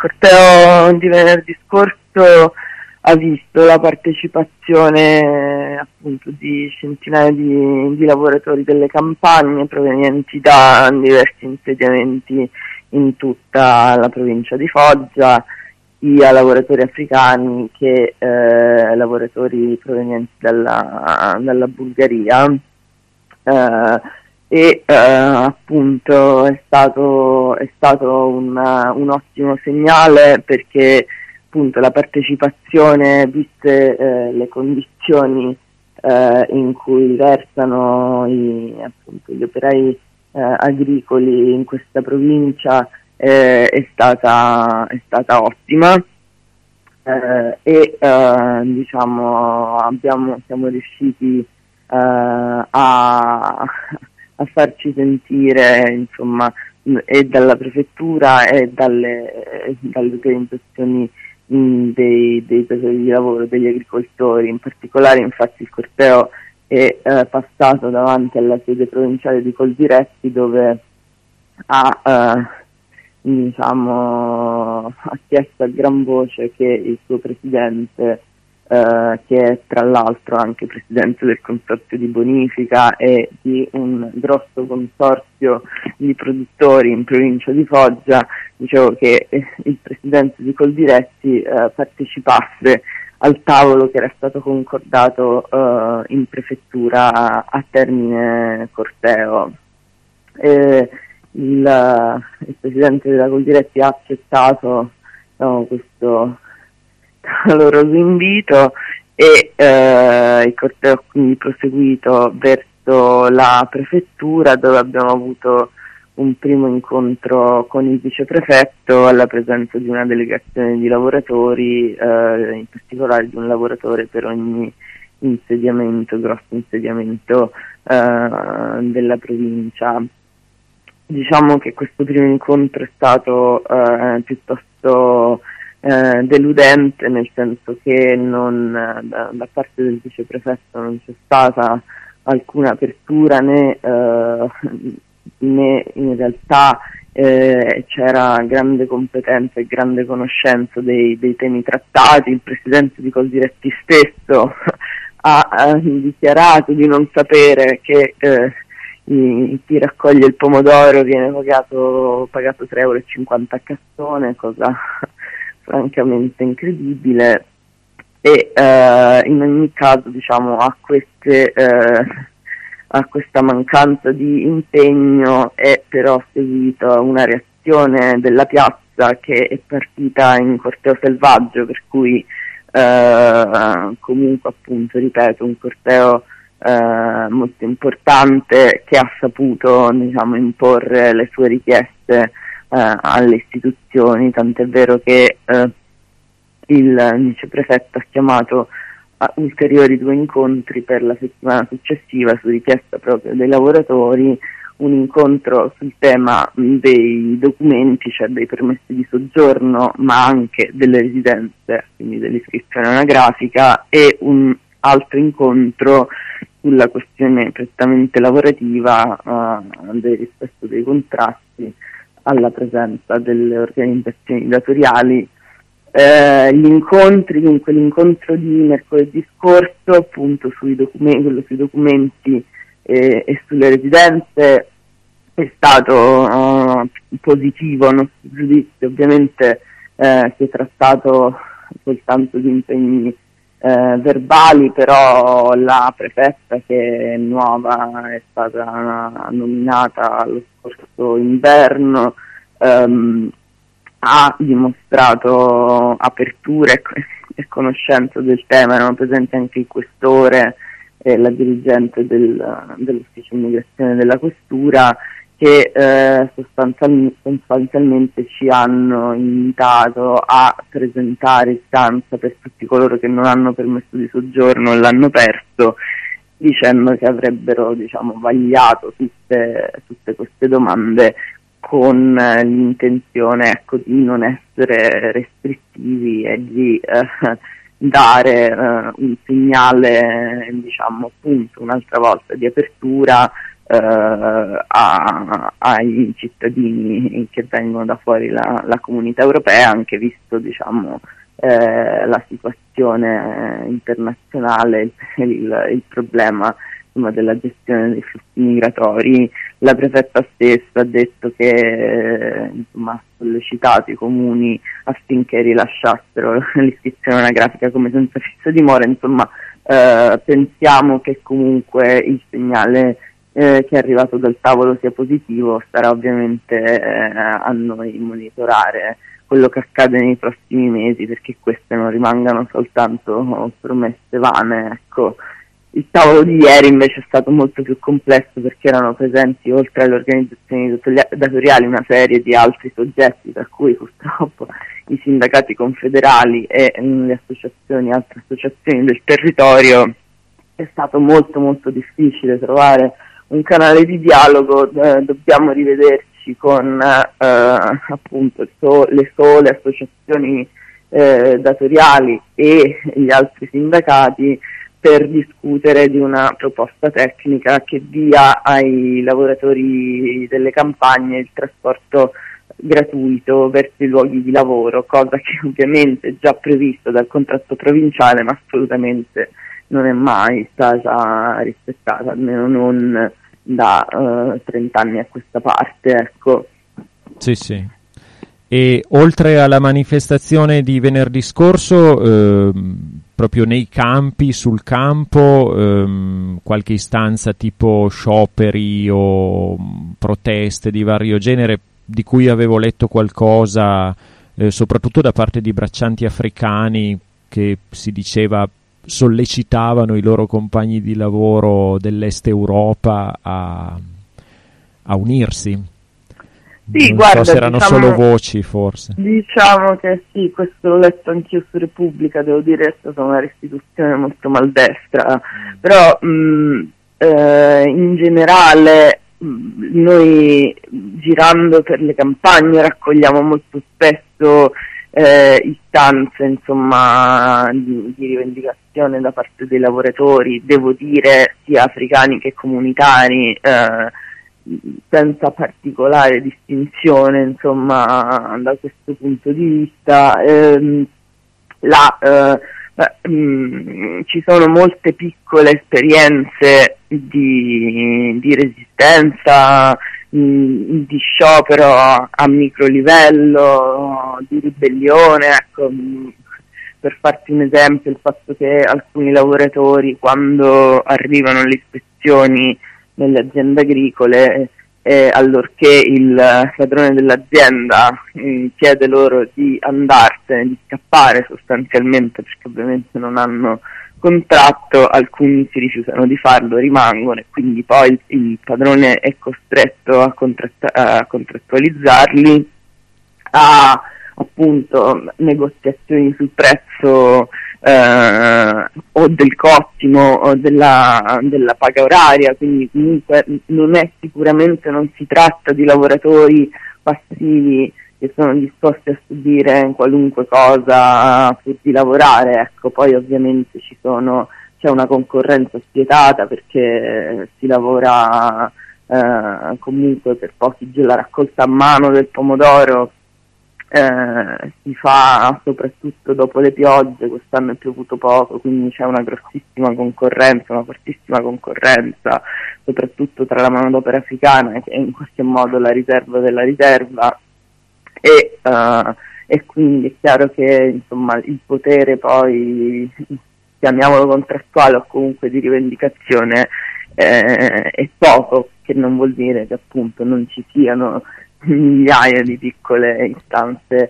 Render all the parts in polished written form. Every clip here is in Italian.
corteo di venerdì scorso ha visto la partecipazione appunto di centinaia di lavoratori delle campagne provenienti da diversi insediamenti in tutta la provincia di Foggia, sia lavoratori africani che lavoratori provenienti dalla Bulgaria. Appunto è stato un ottimo segnale, perché appunto la partecipazione, viste le condizioni in cui versano gli operai agricoli in questa provincia, è stata ottima, siamo riusciti a farci sentire, insomma, e dalla prefettura e dalle organizzazioni dei datori di lavoro, degli agricoltori. In particolare, infatti, il corteo è passato davanti alla sede provinciale di Coldiretti, dove ha chiesto a gran voce che il suo presidente, che è tra l'altro anche presidente del consorzio di bonifica e di un grosso consorzio di produttori in provincia di Foggia, dicevo che il presidente di Coldiretti partecipasse al tavolo che era stato concordato in prefettura a Termine Corteo. Il presidente della Coldiretti ha accettato questo caloroso invito e il corteo ha quindi proseguito verso la prefettura, dove abbiamo avuto un primo incontro con il viceprefetto alla presenza di una delegazione di lavoratori, in particolare di un lavoratore per ogni grosso insediamento della provincia. Diciamo che questo primo incontro è stato piuttosto deludente, nel senso che da parte del viceprefetto non c'è stata alcuna apertura, né in realtà c'era grande competenza e grande conoscenza dei temi trattati. Il presidente di Coldiretti stesso ha dichiarato di non sapere che chi raccoglie il pomodoro viene pagato 3,50 € a cassone, cosa francamente incredibile. E in ogni caso, diciamo, a questa mancanza di impegno è però seguita una reazione della piazza, che è partita in corteo selvaggio, per cui comunque, appunto, ripeto, un corteo molto importante, che ha saputo, diciamo, imporre le sue richieste alle istituzioni, tant'è vero che il viceprefetto ha chiamato a ulteriori 2 incontri per la settimana successiva, su richiesta proprio dei lavoratori, un incontro sul tema dei documenti, cioè dei permessi di soggiorno, ma anche delle residenze, quindi dell'iscrizione anagrafica, e un altro incontro sulla questione prettamente lavorativa del rispetto dei contratti, alla presenza delle organizzazioni datoriali. L'incontro di mercoledì scorso, appunto, quello sui documenti e sulle residenze, è stato positivo a nostro giudizio. Ovviamente si è trattato soltanto di impegni verbali, però la prefetta, che è nuova, è stata nominata lo scorso inverno, ha dimostrato apertura e conoscenza del tema. Erano presenti anche il questore e la dirigente dell'ufficio immigrazione della questura, che sostanzialmente ci hanno invitato a presentare istanza per tutti coloro che non hanno permesso di soggiorno e l'hanno perso, dicendo che avrebbero, diciamo, vagliato tutte queste domande con l'intenzione, ecco, di non essere restrittivi e di dare un segnale, diciamo appunto un'altra volta di apertura ai cittadini che vengono da fuori la comunità europea, anche visto diciamo la situazione internazionale, il problema insomma, della gestione dei flussi migratori. La prefetta stessa ha detto che insomma, ha sollecitato i comuni affinché rilasciassero l'iscrizione anagrafica come senza fissa dimora. Insomma, pensiamo che comunque il segnale che è arrivato dal tavolo sia positivo. Sarà ovviamente a noi monitorare quello che accade nei prossimi mesi, perché queste non rimangano soltanto promesse vane, ecco. Il tavolo di ieri invece è stato molto più complesso, perché erano presenti, oltre alle organizzazioni datoriali, una serie di altri soggetti, tra cui purtroppo i sindacati confederali e le associazioni, altre associazioni del territorio. È stato molto molto difficile trovare un canale di dialogo. Dobbiamo rivederci con appunto le sole associazioni datoriali e gli altri sindacati per discutere di una proposta tecnica che dia ai lavoratori delle campagne il trasporto gratuito verso i luoghi di lavoro, cosa che ovviamente è già prevista dal contratto provinciale, ma assolutamente non è mai stata rispettata, almeno non da 30 anni a questa parte, ecco. Sì, sì. E oltre alla manifestazione di venerdì scorso, proprio nei campi, sul campo, qualche istanza tipo scioperi o proteste di vario genere, di cui avevo letto qualcosa, soprattutto da parte di braccianti africani che si diceva sollecitavano i loro compagni di lavoro dell'Est Europa a unirsi. Sì, non guarda, so se erano diciamo, solo voci, forse. Diciamo che sì, questo l'ho letto anch'io su Repubblica, devo dire è stata una restituzione molto maldestra, però in generale noi girando per le campagne raccogliamo molto spesso istanze, insomma, di rivendicazione da parte dei lavoratori, devo dire sia africani che comunitari, senza particolare distinzione, insomma, da questo punto di vista. Ci sono molte piccole esperienze di resistenza, di sciopero a micro livello, di ribellione, ecco. Per farti un esempio, il fatto che alcuni lavoratori, quando arrivano alle ispezioni nelle aziende agricole, allorché il padrone dell'azienda chiede loro di andarsene, di scappare sostanzialmente, perché ovviamente non hanno contratto, alcuni si rifiutano di farlo, rimangono, e quindi poi il padrone è costretto a contrattualizzarli, a appunto negoziazioni sul prezzo o del cottimo o della paga oraria, quindi comunque non si tratta di lavoratori passivi che sono disposti a subire qualunque cosa pur di lavorare, ecco. Poi ovviamente c'è una concorrenza spietata, perché si lavora comunque per pochi, la raccolta a mano del pomodoro si fa soprattutto dopo le piogge. Quest'anno è piovuto poco, quindi c'è una grossissima concorrenza, una fortissima concorrenza, soprattutto tra la manodopera africana, che è in qualche modo la riserva della riserva, e quindi è chiaro che insomma il potere poi, chiamiamolo contrattuale o comunque di rivendicazione, è poco, che non vuol dire che appunto non ci siano migliaia di piccole istanze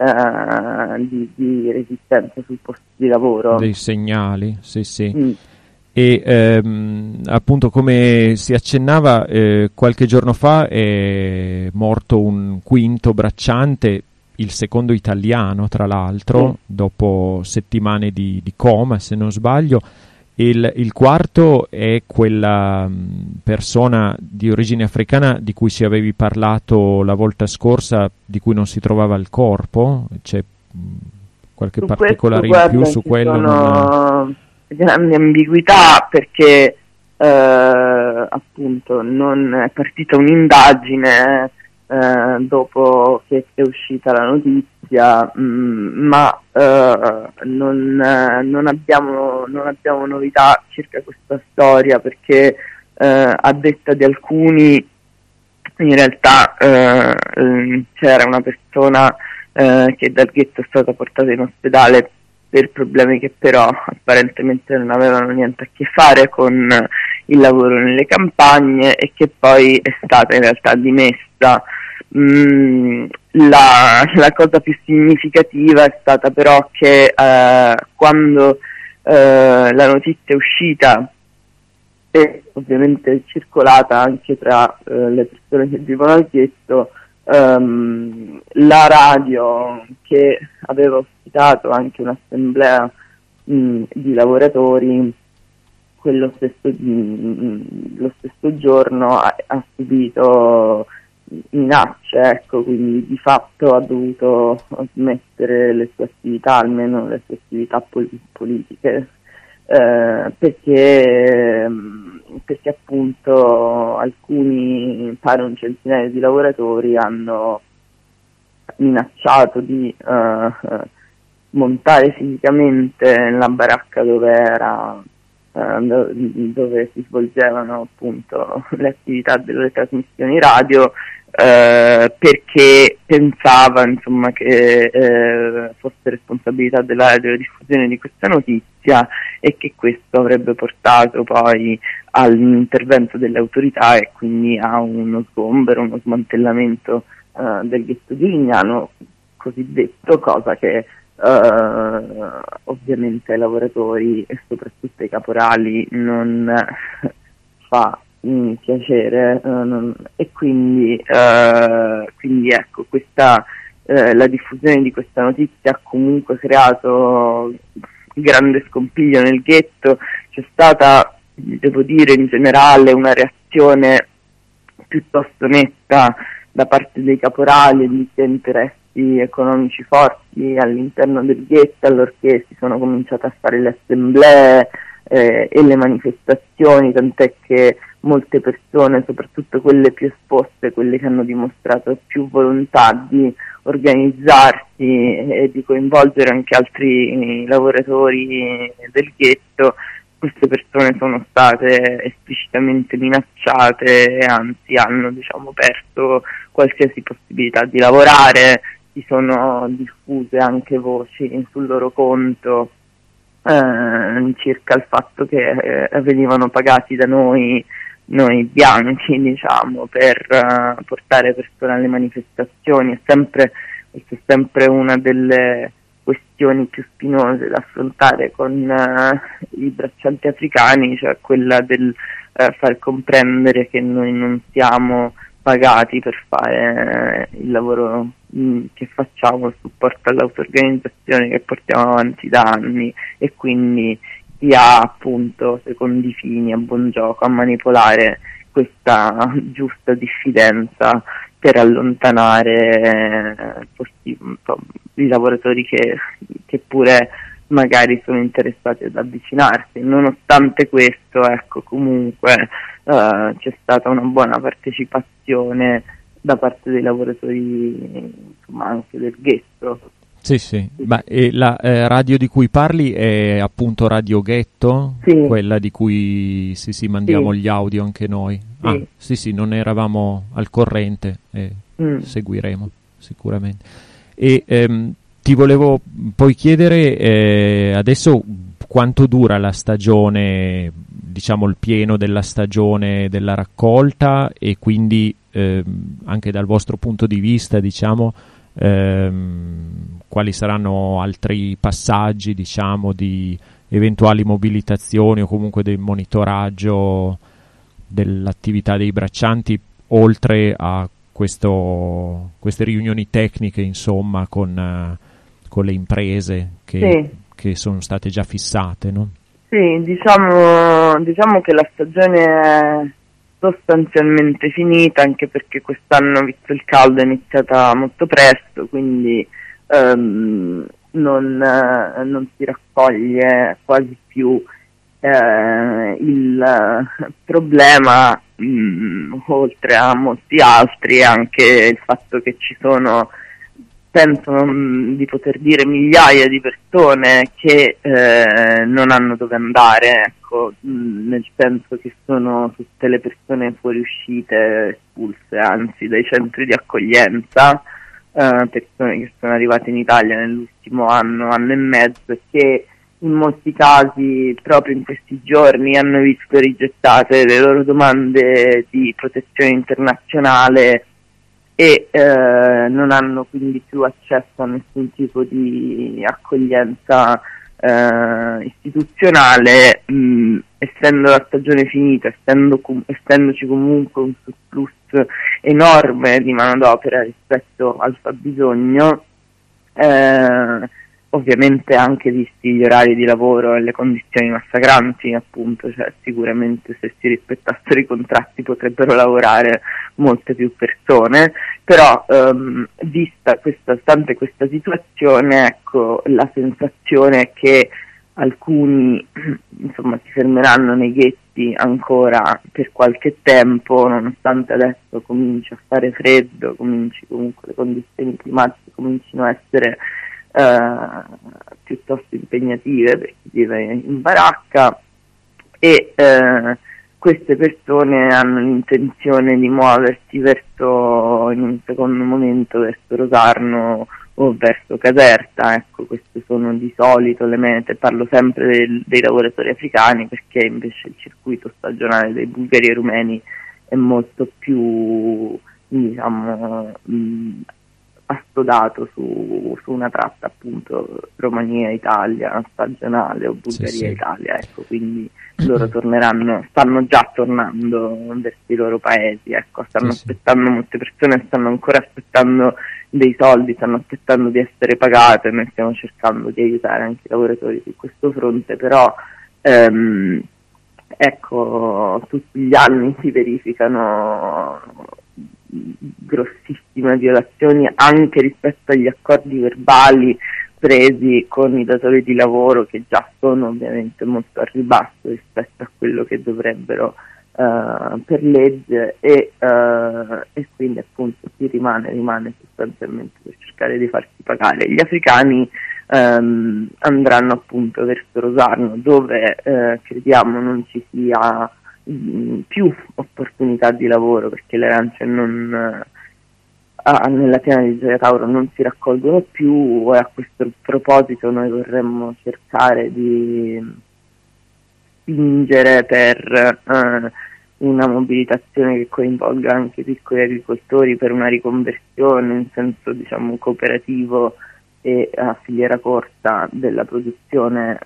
di resistenza sul posto di lavoro. Dei segnali, sì. E appunto, come si accennava, qualche giorno fa è morto un quinto bracciante, il secondo italiano tra l'altro, dopo settimane di coma, se non sbaglio. Il quarto è quella persona di origine africana di cui ci avevi parlato la volta scorsa, di cui non si trovava il corpo, Qualche Su particolare questo, in più guarda, su ci quello? sono grandi ambiguità perché appunto non è partita un'indagine dopo che è uscita la notizia, ma non abbiamo novità circa questa storia perché a detta di alcuni in realtà c'era una persona che dal ghetto è stata portata in ospedale per problemi che però apparentemente non avevano niente a che fare con il lavoro nelle campagne e che poi è stata in realtà dimessa. La cosa più significativa è stata però che quando la notizia è uscita e ovviamente è circolata anche tra le persone che vivono al ghetto, la radio che aveva ospitato anche un'assemblea di lavoratori lo stesso giorno ha subito minacce, ecco, quindi di fatto ha dovuto smettere le sue attività, almeno le sue attività politiche, perché appunto alcuni, pare un centinaio di lavoratori, hanno minacciato di montare fisicamente la baracca dove si svolgevano appunto le attività delle trasmissioni radio, perché pensava insomma che fosse responsabilità della radiodiffusione di questa notizia e che questo avrebbe portato poi all'intervento delle autorità e quindi a uno sgombero, uno smantellamento del ghetto di Lignano cosiddetto, cosa che ovviamente ai lavoratori e soprattutto ai caporali non fa piacere, e quindi ecco, la diffusione di questa notizia ha comunque creato grande scompiglio nel ghetto. C'è stata, devo dire, in generale una reazione piuttosto netta da parte dei caporali e di chi ha interessi economici forti all'interno del ghetto, allorché si sono cominciate a fare le assemblee e le manifestazioni, tant'è che molte persone, soprattutto quelle più esposte, quelle che hanno dimostrato più volontà di organizzarsi e di coinvolgere anche altri lavoratori del ghetto, queste persone sono state esplicitamente minacciate e anzi hanno, diciamo, perso qualsiasi possibilità di lavorare. Si sono diffuse anche voci sul loro conto circa il fatto che venivano pagati da noi bianchi, diciamo, per portare persone alle manifestazioni. Questa è sempre una delle questioni più spinose da affrontare con i braccianti africani, cioè quella del far comprendere che noi non siamo pagati per fare il lavoro che facciamo, il supporto all'auto-organizzazione che portiamo avanti da anni, e quindi chi ha appunto secondo i fini a buon gioco a manipolare questa giusta diffidenza per allontanare i lavoratori che pure magari sono interessati ad avvicinarsi. Nonostante questo, ecco, comunque c'è stata una buona partecipazione da parte dei lavoratori, insomma, anche del ghetto. Sì. Ma la radio di cui parli è appunto Radio Ghetto? Sì. Quella di cui sì, mandiamo gli audio anche noi? Sì. Sì, non eravamo al corrente, seguiremo sicuramente. E ti volevo poi chiedere adesso quanto dura la stagione, diciamo il pieno della stagione della raccolta, e quindi anche dal vostro punto di vista, diciamo, quali saranno altri passaggi, diciamo, di eventuali mobilitazioni o comunque del monitoraggio dell'attività dei braccianti, oltre a queste riunioni tecniche, insomma, con le imprese che sono state già fissate, no? Sì, diciamo che la stagione è sostanzialmente finita, anche perché quest'anno, visto il caldo, è iniziata molto presto, quindi non si raccoglie quasi più il problema, oltre a molti altri, anche il fatto che ci sono, penso di poter dire, migliaia di persone che non hanno dove andare, ecco, nel senso che sono tutte le persone fuoriuscite, espulse anzi dai centri di accoglienza, persone che sono arrivate in Italia nell'ultimo anno e mezzo e che in molti casi proprio in questi giorni hanno visto rigettate le loro domande di protezione internazionale e non hanno quindi più accesso a nessun tipo di accoglienza istituzionale, essendo la stagione finita, essendoci comunque un surplus enorme di manodopera rispetto al fabbisogno, ovviamente anche visti gli orari di lavoro e le condizioni massacranti, appunto, cioè sicuramente se si rispettassero i contratti potrebbero lavorare molte più persone, però stante questa situazione, ecco, la sensazione è che alcuni insomma si fermeranno nei ghetti ancora per qualche tempo, nonostante adesso cominci a fare freddo, comunque le condizioni climatiche comincino a essere piuttosto impegnative per chi vive in baracca, e queste persone hanno l'intenzione di muoversi verso, in un secondo momento, verso Rosarno o verso Caserta. Ecco, queste sono di solito le mete. Parlo sempre dei lavoratori africani, perché invece il circuito stagionale dei bulgari e rumeni è molto più, diciamo, assodato su una tratta, appunto, Romania-Italia stagionale o Bulgaria-Italia, ecco, quindi loro stanno già tornando verso i loro paesi, ecco, stanno aspettando, molte persone stanno ancora aspettando dei soldi, stanno aspettando di essere pagate. Noi stiamo cercando di aiutare anche i lavoratori su questo fronte, però ecco, tutti gli anni si verificano grossissime violazioni anche rispetto agli accordi verbali presi con i datori di lavoro, che già sono ovviamente molto a ribasso rispetto a quello che dovrebbero per legge, e quindi appunto si rimane sostanzialmente per cercare di farsi pagare. Gli africani andranno appunto verso Rosarno, dove crediamo non ci sia più opportunità di lavoro, perché le arance nella piana di Gioia Tauro non si raccolgono più, e a questo proposito noi vorremmo cercare di spingere per una mobilitazione che coinvolga anche i piccoli agricoltori, per una riconversione in senso, diciamo, cooperativo e a filiera corta della produzione.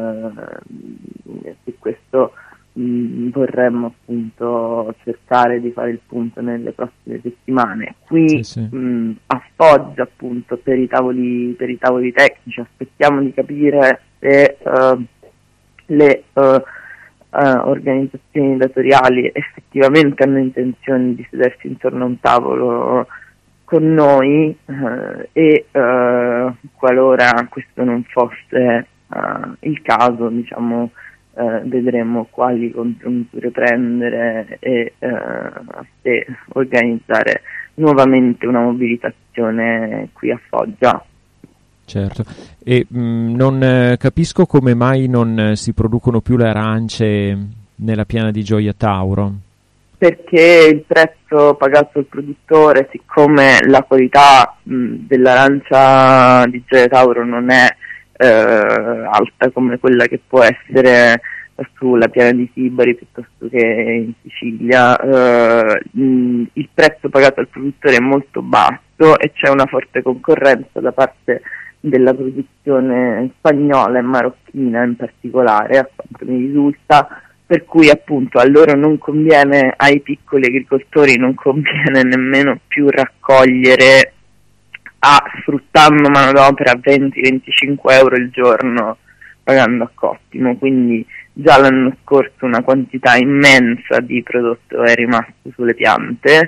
Su questo vorremmo appunto cercare di fare il punto nelle prossime settimane. Qui a Foggia, appunto, per i tavoli tecnici aspettiamo di capire se le organizzazioni datoriali effettivamente hanno intenzione di sedersi intorno a un tavolo con noi, e qualora questo non fosse il caso, diciamo, vedremo quali contromisure prendere e se organizzare nuovamente una mobilitazione qui a Foggia. Certo, e non capisco come mai non si producono più le arance nella piana di Gioia Tauro. Perché il prezzo pagato al produttore, siccome la qualità dell'arancia di Gioia Tauro non è alta come quella che può essere sulla piana di Sibari piuttosto che in Sicilia, il prezzo pagato al produttore è molto basso e c'è una forte concorrenza da parte della produzione spagnola e marocchina in particolare, a quanto mi risulta, per cui appunto a loro non conviene, ai piccoli agricoltori non conviene nemmeno più raccogliere sfruttando manodopera a 20-25 euro il giorno, pagando a cottimo. Quindi già l'anno scorso una quantità immensa di prodotto è rimasto sulle piante,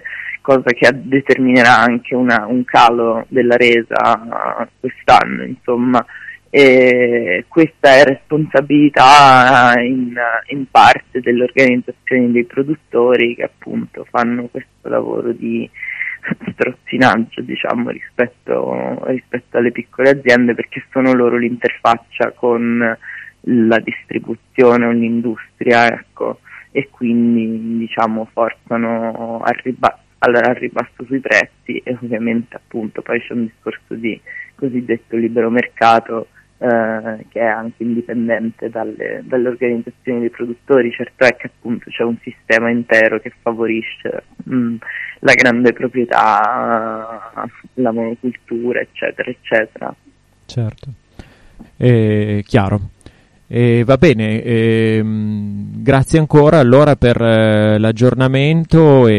cosa che determinerà anche un calo della resa quest'anno, insomma. E questa è responsabilità in parte delle organizzazioni dei produttori, che appunto fanno questo lavoro di strozzinaggio, diciamo, rispetto alle piccole aziende, perché sono loro l'interfaccia con la distribuzione o l'industria, ecco, e quindi, diciamo, forzano al ribasso sui prezzi, e ovviamente appunto poi c'è un discorso di cosiddetto libero mercato che è anche indipendente dalle organizzazioni dei produttori. Certo è che appunto c'è un sistema intero che favorisce la grande proprietà, la monocultura, eccetera, eccetera. Certo, chiaro. Va bene, grazie ancora allora per l'aggiornamento.